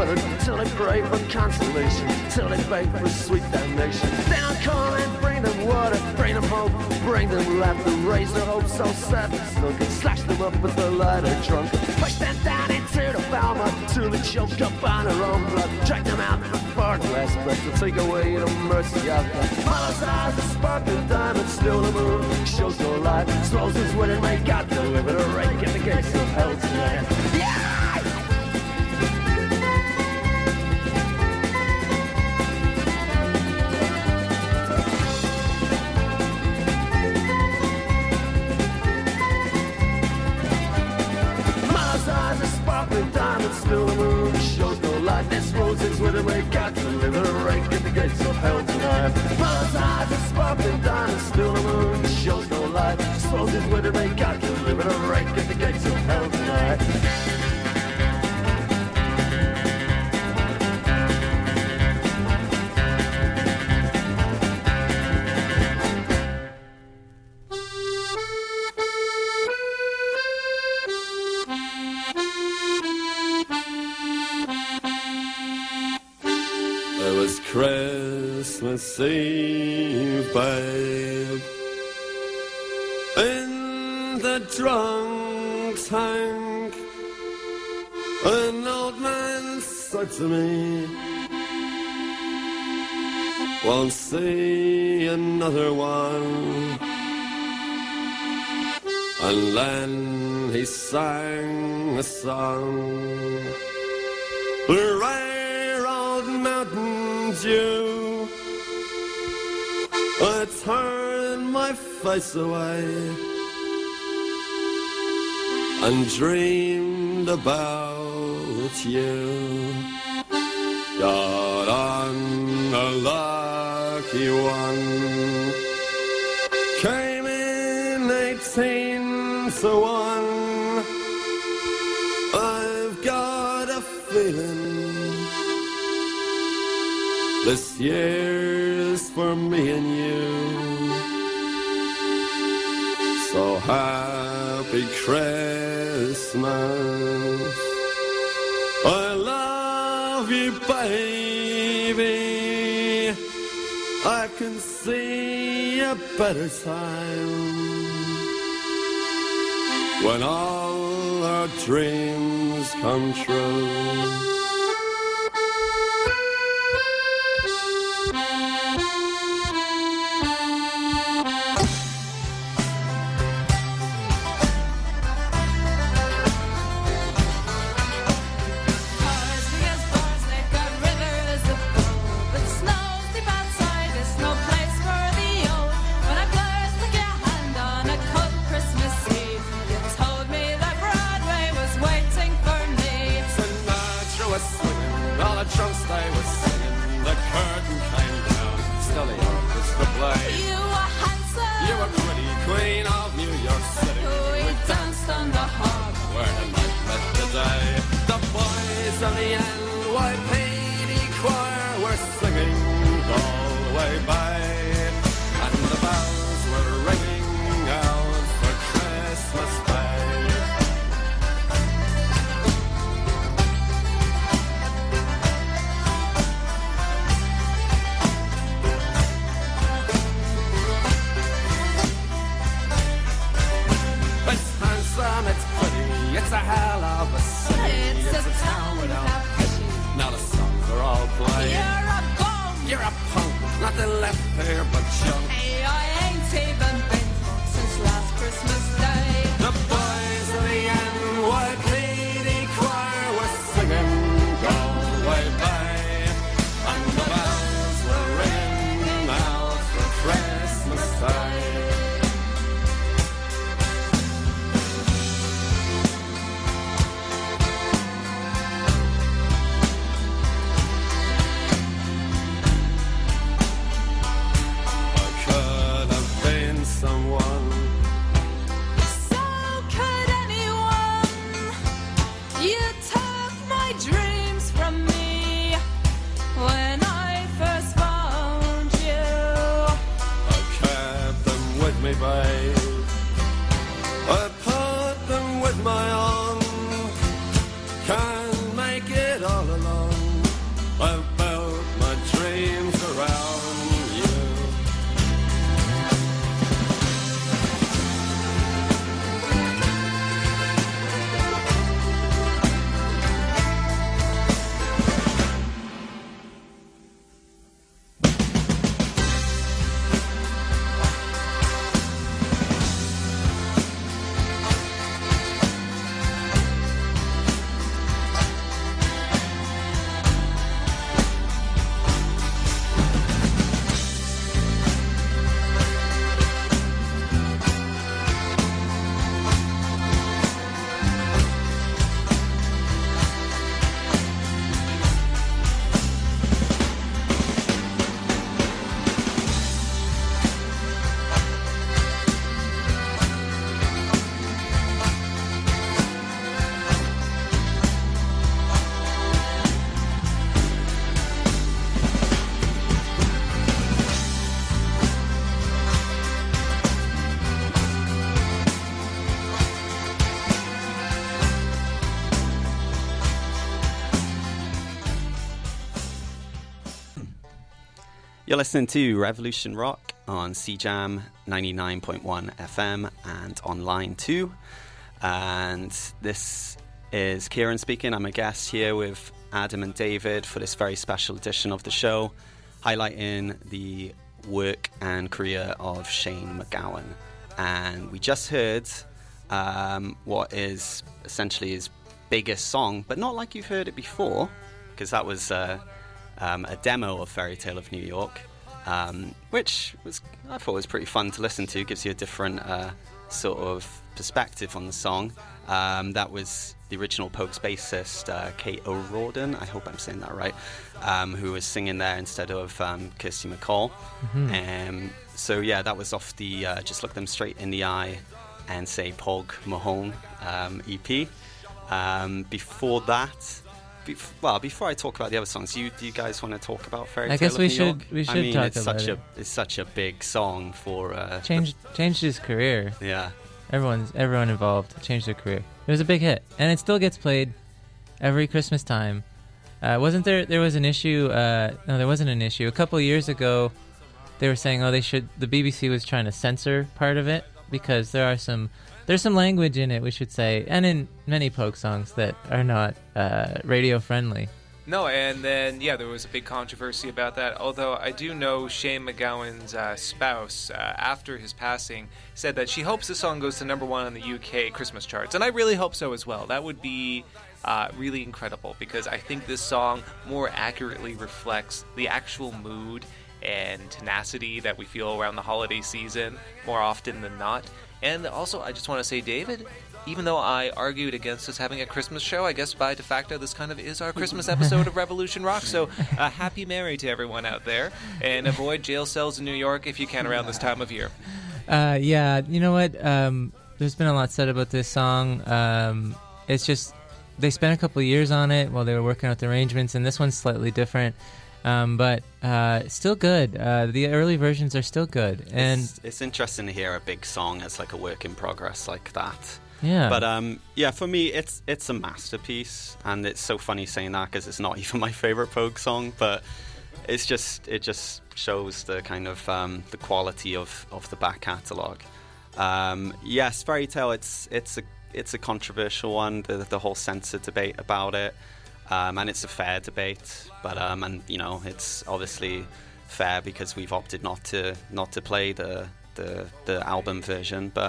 muttered, till they pray for consolation, till they beg for sweet damnation. Then I'll come and bring them water, bring them hope, bring them laughter, raise their hopes so sad and sunken, slash them up with the lighter drunk, push them down into the Falmouth till they choke up on their own blood, drag them out from far west, but to take away the mercy of God. Mother's eyes are sparkling diamonds, still the moon shows no light, slows his wit and may God deliver the rake at the gates of hell tonight. Yeah! Still the moon shows no light. This roses with a red cat to live in a rank at the gates of hell tonight. Mother's eyes are sparkling diamonds. Still the moon shows no light. This roses with a red cat to live in a rank at the gates of hell tonight. Christmas Eve, babe, in the drunk tank, an old man said to me, won't see another one. And then he sang a song, the railroad mountain dew. I turned my face away and dreamed about you. Got on a lucky one, came in 18 to 1. I've got a feeling this year's for me and you. So happy Christmas, I love you, baby. I can see a better time when all our dreams come true. Trunks they were singing, the curtain came down, still the orchestra played. You were handsome, you were pretty, queen of New York City. We danced on the harbor where the night met the day. The boys of the NYPD choir were singing Galway Bay, and the bells were ringing out for Christmas Day. It's pretty, it's a hell of a city. It's a town without pity. Now the songs are all played. You're a bum, you're a punk, nothing left here but junk. Hey, I ain't even been drunk since last Christmas Day. The boys of the NYPD choir were singing Galway Bay, and the bells were ringing out for Christmas Day. Someone. So could anyone. You took my dreams from me when I first found you. I kept them with me, babe. I put them with my own. Can't make it all alone. You're listening to Revolution Rock on CJAM 99.1 FM and online too. And this is Kieran speaking. I'm a guest here with Adam and David for this very special edition of the show, highlighting the work and career of Shane MacGowan. And we just heard what is essentially his biggest song, but not like you've heard it before, because that was a demo of Fairy Tale of New York, which I thought was pretty fun to listen to. Gives you a different sort of perspective on the song. That was the original Pogues bassist, Kate O'Riordan, I hope I'm saying that right, who was singing there instead of Kirsty MacColl. Mm-hmm. So yeah, that was off the Just Look Them Straight in the Eye and Say Pog Mahone EP. Before that, before I talk about the other songs, do you guys want to talk about Fairy Tale I guess of we New should York? we should I mean, talk it's about such it. It's such a big song for Changed his career. Yeah. Everyone involved changed their career. It was a big hit, and it still gets played every Christmas time. Wasn't there? There was an issue. No, there wasn't an issue. A couple of years ago, they were saying, the BBC was trying to censor part of it because there's some language in it, we should say, and in many Pogue songs that are not radio friendly. No, and then, there was a big controversy about that, although I do know Shane MacGowan's spouse, after his passing, said that she hopes the song goes to number 1 on the UK Christmas charts, and I really hope so as well. That would be really incredible, because I think this song more accurately reflects the actual mood and tenacity that we feel around the holiday season more often than not. And also, I just want to say, David, even though I argued against us having a Christmas show, I guess by de facto this kind of is our Christmas episode of Revolution Rock. So happy Merry to everyone out there, and avoid jail cells in New York if you can around this time of year. You know what? There's been a lot said about this song. It's just they spent a couple of years on it while they were working out the arrangements, and this one's slightly different. But still good. The early versions are still good, and it's interesting to hear a big song as like a work in progress like that. Yeah. But for me, it's a masterpiece, and it's so funny saying that because it's not even my favorite Pogue song, but it just shows the kind of the quality of the back catalogue. Yes, Fairy Tale. It's a controversial one. The whole censor debate about it. And it's a fair debate, but and it's obviously fair because we've opted not to play the album version. But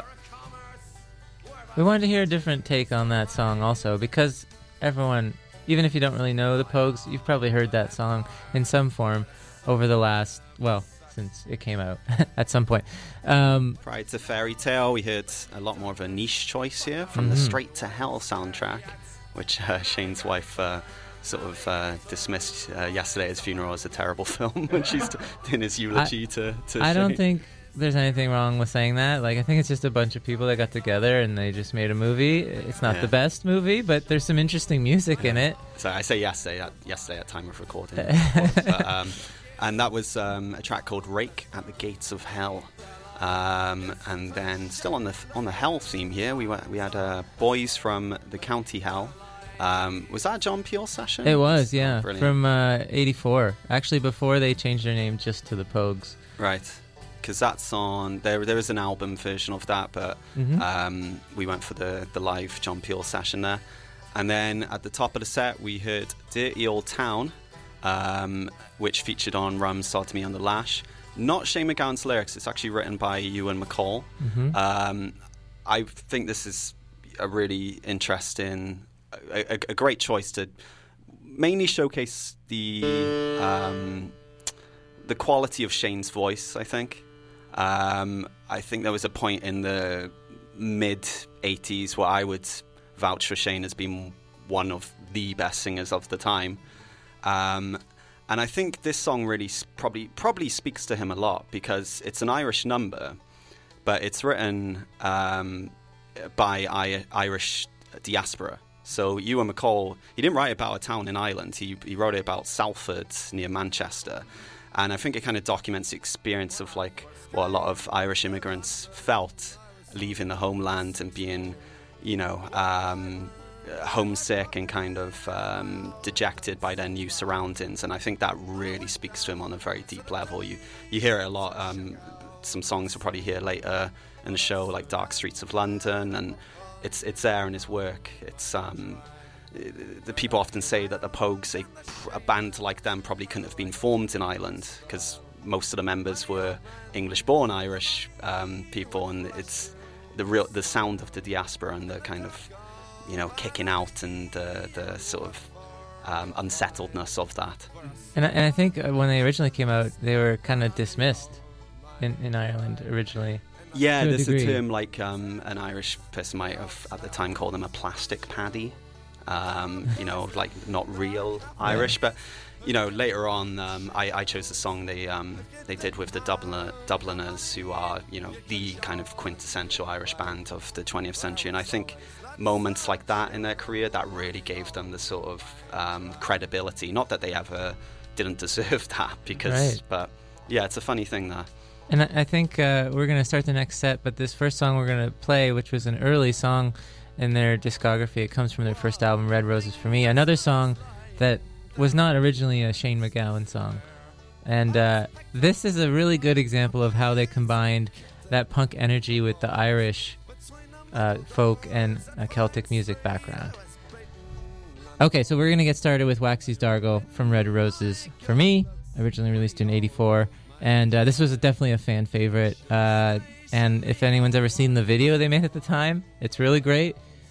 we wanted to hear a different take on that song also, because everyone, even if you don't really know the Pogues, you've probably heard that song in some form over the last, since it came out at some point. Prior to Fairy Tale, we heard a lot more of a niche choice here from the Straight to Hell soundtrack, which Shane's wife sort of dismissed yesterday at his funeral as a terrible film when she's in his eulogy to I Shane. don't think there's anything wrong with saying that. Like, I think it's just a bunch of people that got together and they just made a movie. It's not the best movie, but there's some interesting music in it. So I say yesterday at time of recording. But, and that was a track called Rake at the Gates of Hell. And then still on the Hell theme here, we had Boys from the County Hell. Was that a John Peel session? It was, yeah, Brilliant. from '84. Actually, before they changed their name just to the Pogues. Right, because that's on. There is an album version of that, but we went for the live John Peel session there. And then at the top of the set, we heard Dirty Old Town, which featured on Rum Sodomy on the Lash. Not Shane MacGowan's lyrics, it's actually written by Ewan MacColl. I think this is a really interesting, a great choice to mainly showcase the quality of Shane's voice, I think. I think there was a point in the mid-'80s where I would vouch for Shane as being one of the best singers of the time. And I think this song really probably speaks to him a lot because it's an Irish number, but it's written by Irish diaspora. So Ewan MacColl, he didn't write about a town in Ireland. He wrote it about Salford near Manchester. And I think it kind of documents the experience of like what a lot of Irish immigrants felt leaving the homeland and being, homesick and kind of dejected by their new surroundings, and I think that really speaks to him on a very deep level. You hear it a lot. Some songs you'll probably hear later in the show, like Dark Streets of London, and it's there in his work. It's the people often say that the Pogues, a band like them probably couldn't have been formed in Ireland because most of the members were English-born Irish people, and it's the sound of the diaspora and the kind of, you know, kicking out and the sort of unsettledness of that. And I think when they originally came out, they were kind of dismissed in Ireland originally. Yeah, to a there's degree. a term like an Irish person might have at the time called them a plastic paddy. You know, like not real Irish, but you know, later on, I chose the song they did with the Dubliners, who are, you know, the kind of quintessential Irish band of the 20th century, and I think moments like that in their career that really gave them the sort of credibility. Not that they ever didn't deserve that, because, right. But yeah, it's a funny thing there. And I think we're going to start the next set, but this first song we're going to play, which was an early song in their discography, it comes from their first album, Red Roses for Me, another song that was not originally a Shane MacGowan song. And this is a really good example of how they combined that punk energy with the Irish folk and Celtic music background. Okay, so we're going to get started with Waxy's Dargo from Red Roses for Me, originally released in '84. And this was definitely a fan favorite. And if anyone's ever seen the video they made at the time, it's really great.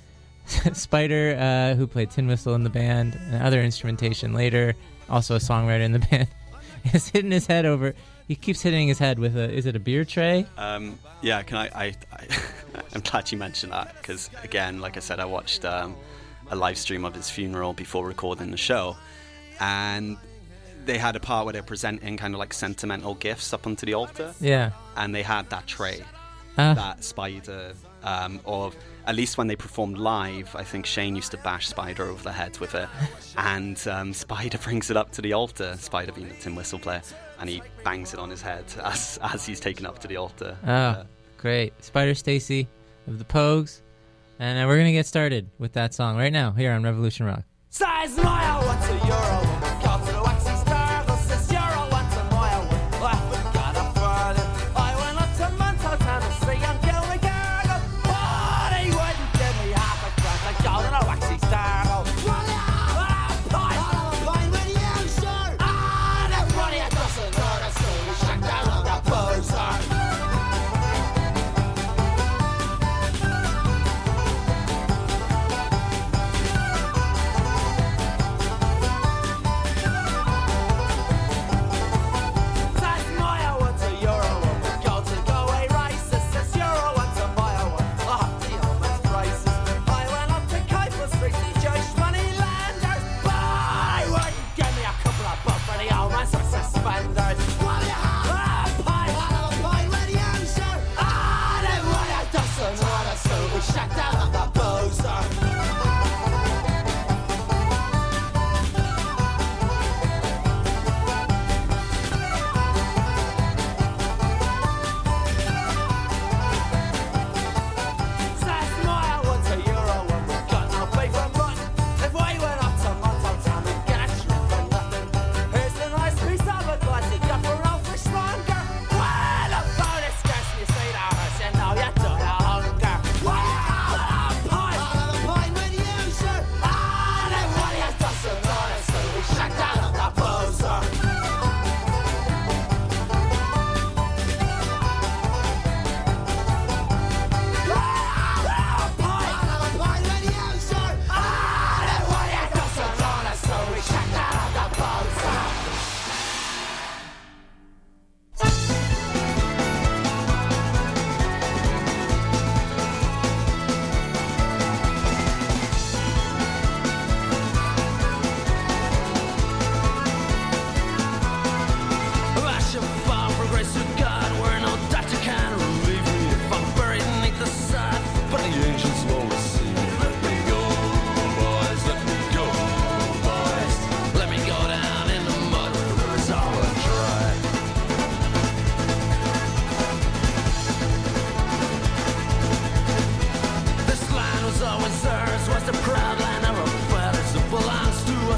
Spider, who played tin whistle in the band and other instrumentation later, also a songwriter in the band, is hitting his head over. He keeps hitting his head with is it a beer tray? Yeah, can I I'm glad you mentioned that, because again, like I said, I watched a live stream of his funeral before recording the show, and they had a part where they're presenting kind of like sentimental gifts up onto the altar. Yeah. And they had that tray, that Spider, or at least when they performed live, I think Shane used to bash Spider over the head with it. And Spider brings it up to the altar, Spider being the tin whistle player, and he bangs it on his head as he's taken up to the altar. Oh, great. Spider Stacy of the Pogues. And we're going to get started with that song right now here on Revolution Rock. Size mile, what's a euro? Got to the Waxy's Dargo, says euro, what's a mile? I forgot a further. I went up to Monto, Tennessee, and killed a gargle. But he wouldn't give me half a crack. I go to the Waxy's Dargo. Run out! Pine with you, sir! That runny, it doesn't hurt us, so we shut down the poser.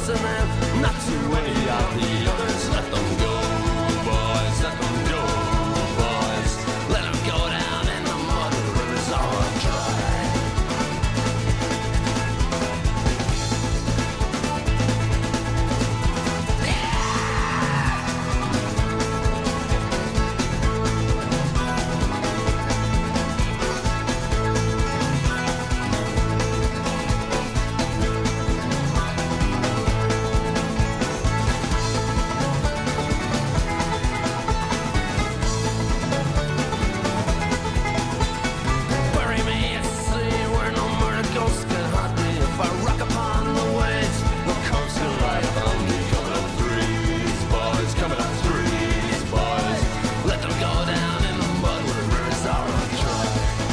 listen and not too many of the others. Let them go, boys, let them go, boys. Let them go down in the mud, the rivers are dry. Bury me at sea where no murder ghosts can haunt me. If I rock upon the waves, the coast can lie upon me. Coming up threes, boys, coming up threes, boys. Let them go down in the mud where the rivers are dry.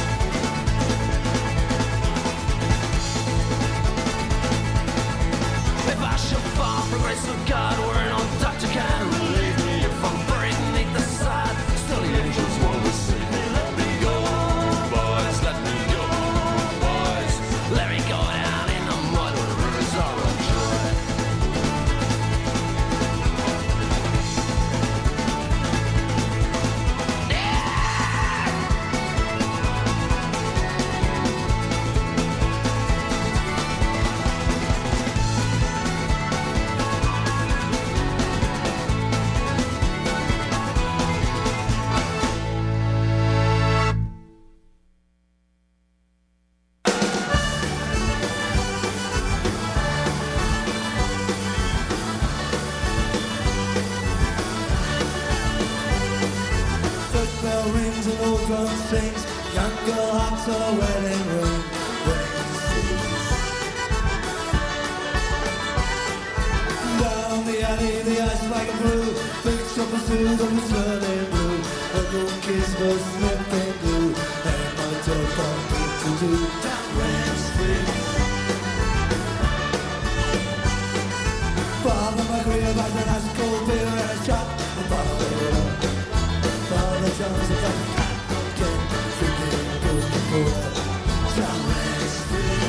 If I should fall for grace of God, where no doctor can relieve me. If I'm buried beneath the sod, still the angels won't receive me. Let me go, boys, let me go, boys. Let me go down in the mud where the rivers are dry. First bell rings and old drum sings. Young girl hops on a wedding ring. Wedding sings. Down the alley, the ice like a blue. Big trouble through the turning blue. A good kiss was sniffing glue. And my door bumping to do. Wedding sings. Father, my career back an ice cold beer and a shot. And Father, Father John's a gun, get freaking Coca-Cola. Somewhere free.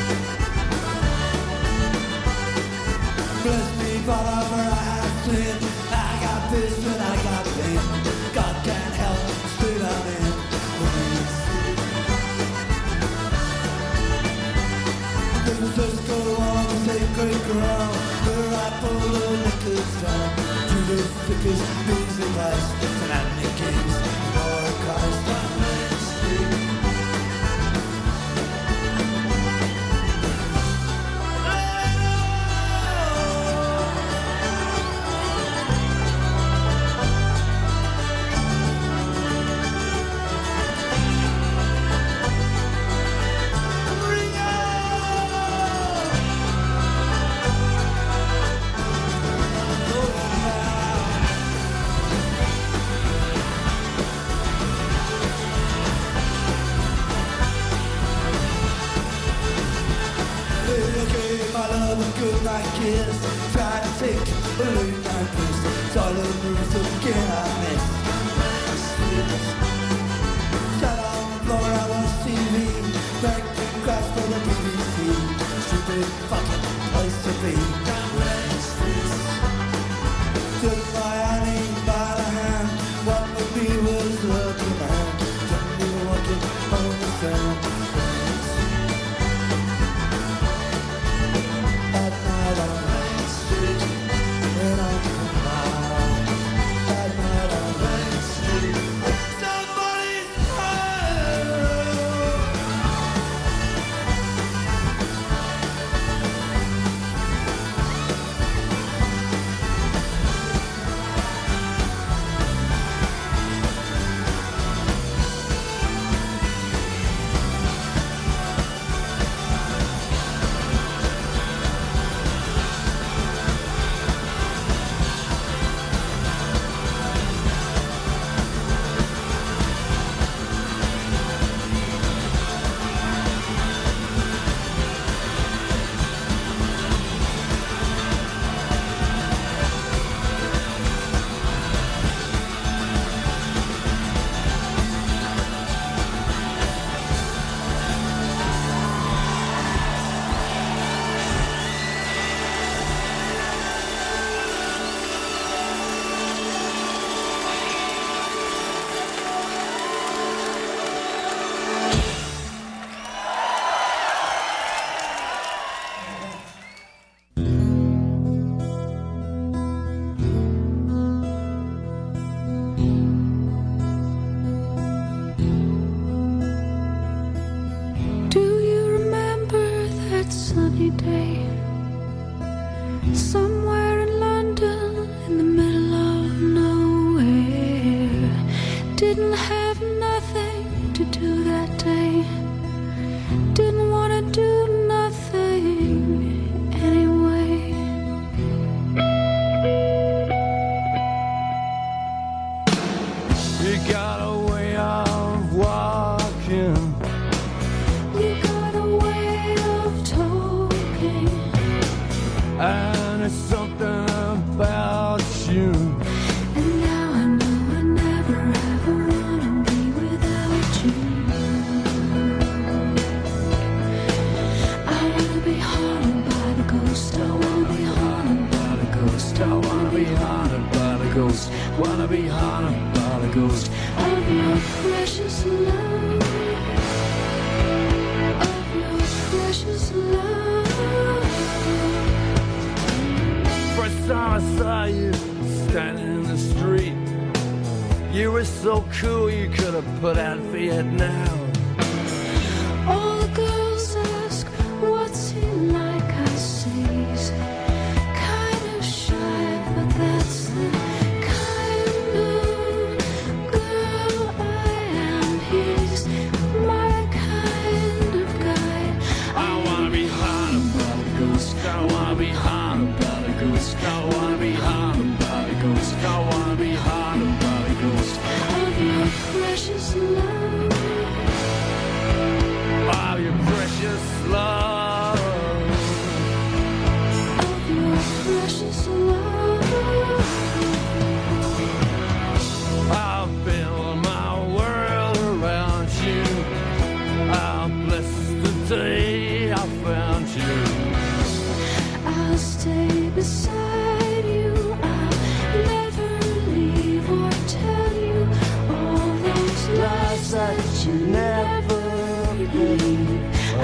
Bless me, Father, for I have sinned. I got this and I got pain. God can't help, straight I'm in. This is just go on the sacred ground where I pull the liquors down to the thickest beans and rice and the kings or Christ on Main Street. My love a good night kiss. Try to take a late night piss. Saw the moves again I missed. Sat on the floor, I watched TV. Banked and crashed for the BBC. Stupid fucking place to be. Took my Annie by the hand. What with me was lucky man. Took me walking on the sand. At night on Main Street. Somewhere in London, in the middle of nowhere, didn't have nothing to do that day, didn't want to do nothing anyway. You got a way of walking, You got a way of talking, and it's something about you. and now I know I never ever wanna be without you. I wanna be haunted by the ghost. I wanna be haunted by the ghost. I wanna be haunted by the ghost. Wanna be haunted by the ghost. Of your precious love, of your precious love. First time I saw you standing in the street, you were so cool you could have put out Vietnam. All the girls ask, what's he like? I say he's kind of shy, but that's the kind of girl I am. He's my kind of guy. I wanna be haunted by the ghost. I wanna be haunted by the ghost. I wanna be haunted by the ghost. I wanna be haunted by the ghost. Of your precious love, Oh, your precious love. of your precious love. I'll build my world around you. I'll bless the day I found you. I'll stay beside you. I'll never leave or tell you all those lies that you never believe.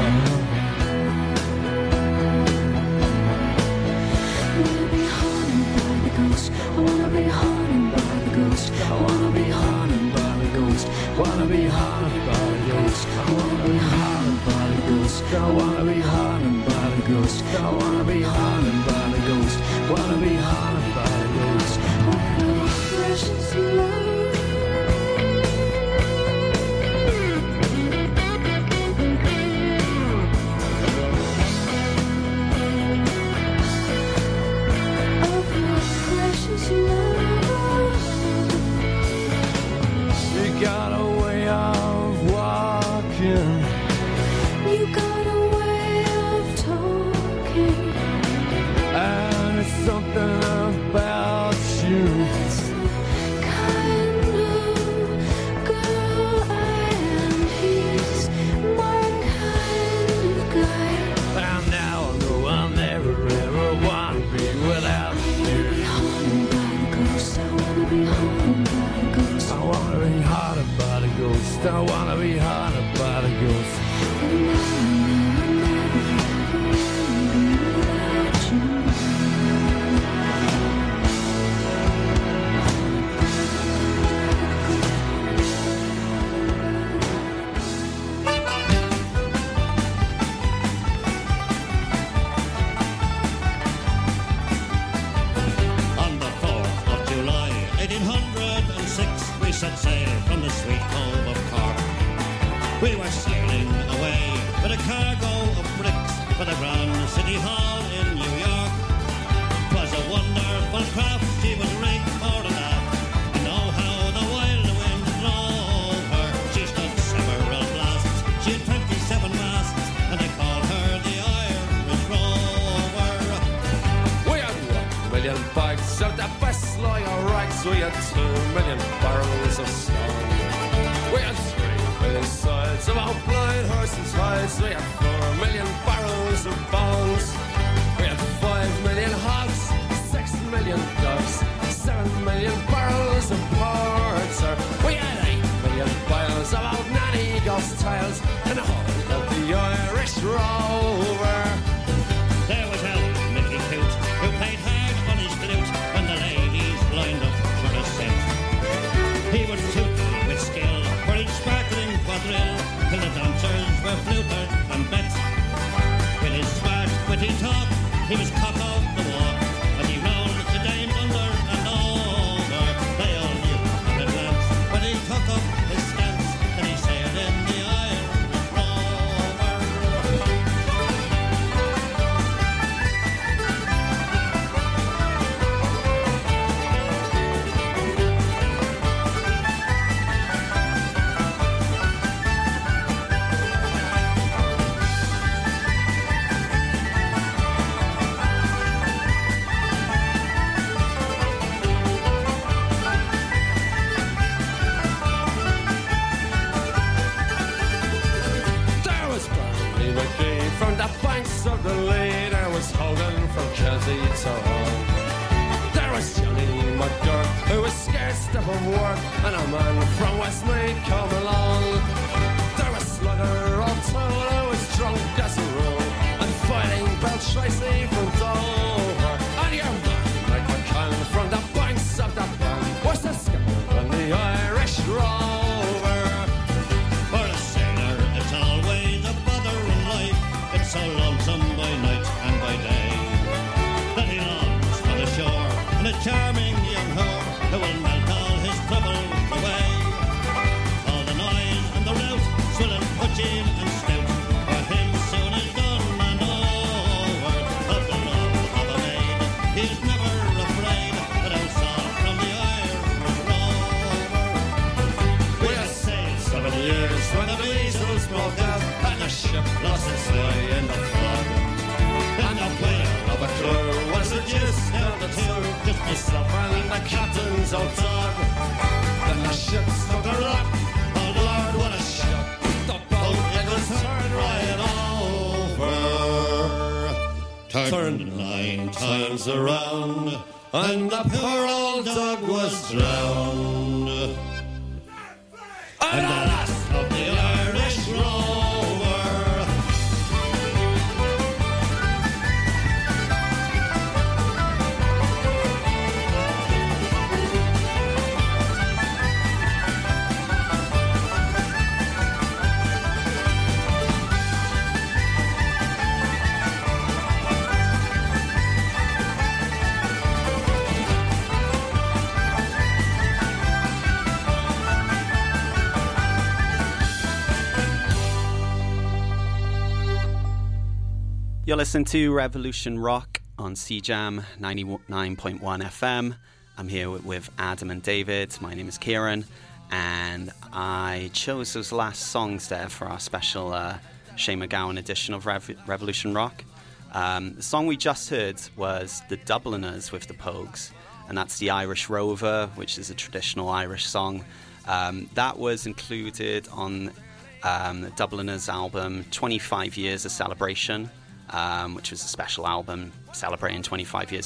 Wanna be haunted by the ghost. I wanna be haunted by the ghost. I wanna be haunted by the ghost. Wanna be haunted by the ghost. I wanna be haunted by the ghost. I wanna be haunted by the ghost. I wanna be haunted by the ghost. Wanna be haunted by the ghost. Of your precious love. Of your precious love. You got a way of walking, You got a way of talking. and it's something about you. It's the kind of girl I am. He's my kind of guy. And now I know I'll never ever want to be without I wanna be haunted by the ghost. I wanna be haunted by the ghost. I wanna be haunted by the ghost. I wanna be haunted by the ghost. And now I know I never ever wanna be without you. On the 4th of July, 1806, we set sail from the sweet cove of Cork. We were sailing away with a cargo of bricks for the Grand City Hall in New York. 'Twas a wonderful craft, she was rigged for the laugh, and oh how the wild wind drove her. She stood several blasts, she had 27 masts, and they called her the Irish Rover. We had 1 million bags of the best lager rags. We had 2 million barrels of stone. We had 3 million sides of our blind horse and ties. We had 4 million barrels of bones. We had 5 million hogs, 6 million doves, 7 million barrels of porter. We had 8 million bales of old nanny ghost tales, and the whole of the Irish Rover. There was old Mickey Coot, who played hard on his flute when the ladies lined up for a set. He would toot with skill for each sparkling quadrille, till the dancers were fluted and bet. With his smart, witty was scared step of work, and a man from Westmead come along. There was Slugger, old town, I was drunk as a rule, and fighting Bell Tracy from Dover. And your man, Mike McCann, from the banks of that band, was the skipper on the Irish Rover. For a sailor, it's always a bother in life. It's so lonesome by night and by day that he longs for the shore and a charming young whore who will melt all his troubles away. All the noise and the rout, swilling, pudging and stout, for him soon is done and over. Of the love of a maid, he is never afraid that I'll sail from the Irish Rover. We had sailed 7 years when the measles broke out, and the ship lost its way in the flood. And the player of a crew was the gist of the two, just myself and the captain's old dog. Then the ship struck a rock, oh Lord, what a shock. The boat, it was turned right over. Turned 9 times around, and the poor old dog was drowned. And the last of the Irish Rover. You're listening to Revolution Rock on CJAM 99.1 FM. I'm here with Adam and David. My name is Kieran, and I chose those last songs there for our special Shane MacGowan edition of Revolution Rock. The song we just heard was The Dubliners with the Pogues, and that's the Irish Rover, which is a traditional Irish song. That was included on the Dubliners album 25 Years of Celebration, which was a special album celebrating 25 years